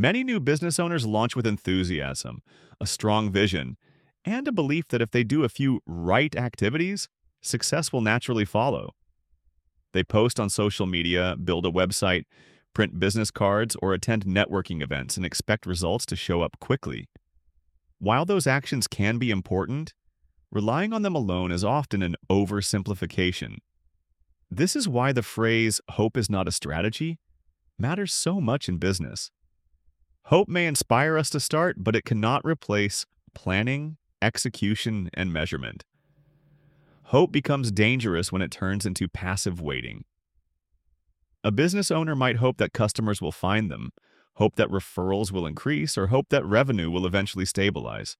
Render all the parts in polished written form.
Many new business owners launch with enthusiasm, a strong vision, and a belief that if they do a few right activities, success will naturally follow. They post on social media, build a website, print business cards, or attend networking events and expect results to show up quickly. While those actions can be important, relying on them alone is often an oversimplification. This is why the phrase, hope is not a strategy, matters so much in business. Hope may inspire us to start, but it cannot replace planning, execution, and measurement. Hope becomes dangerous when it turns into passive waiting. A business owner might hope that customers will find them, hope that referrals will increase, or hope that revenue will eventually stabilize.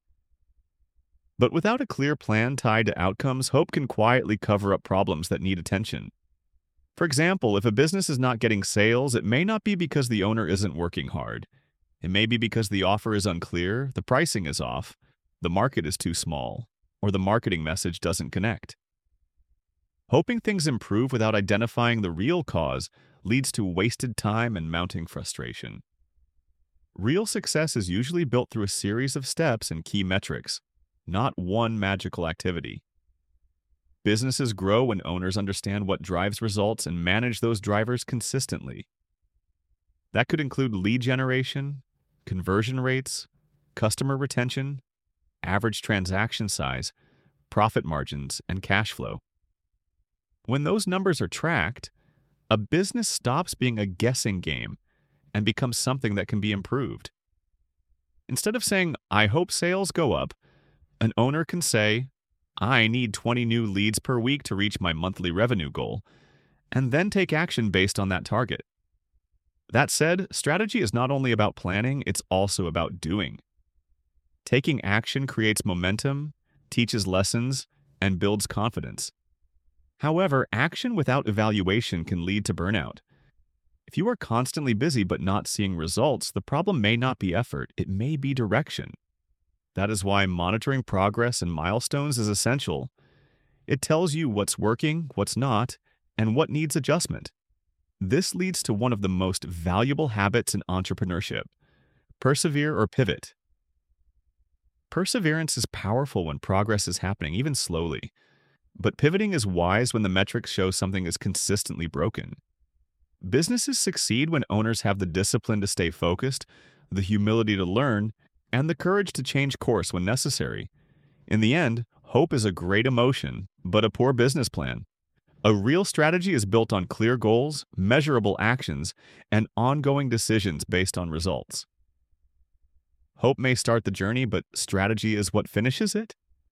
But without a clear plan tied to outcomes, hope can quietly cover up problems that need attention. For example, if a business is not getting sales, it may not be because the owner isn't working hard. It may be because the offer is unclear, the pricing is off, the market is too small, or the marketing message doesn't connect. Hoping things improve without identifying the real cause leads to wasted time and mounting frustration. Real success is usually built through a series of steps and key metrics, not one magical activity. Businesses grow when owners understand what drives results and manage those drivers consistently. That could include lead generation, conversion rates, customer retention, average transaction size, profit margins, and cash flow. When those numbers are tracked, a business stops being a guessing game and becomes something that can be improved. Instead of saying, I hope sales go up, an owner can say, I need 20 new leads per week to reach my monthly revenue goal, and then take action based on that target. That said, strategy is not only about planning, it's also about doing. Taking action creates momentum, teaches lessons, and builds confidence. However, action without evaluation can lead to burnout. If you are constantly busy but not seeing results, the problem may not be effort, it may be direction. That is why monitoring progress and milestones is essential. It tells you what's working, what's not, and what needs adjustment. This leads to one of the most valuable habits in entrepreneurship: persevere or pivot. Perseverance is powerful when progress is happening, even slowly. But pivoting is wise when the metrics show something is consistently broken. Businesses succeed when owners have the discipline to stay focused, the humility to learn, and the courage to change course when necessary. In the end, hope is a great emotion, but a poor business plan. A real strategy is built on clear goals, measurable actions, and ongoing decisions based on results. Hope may start the journey, but strategy is what finishes it.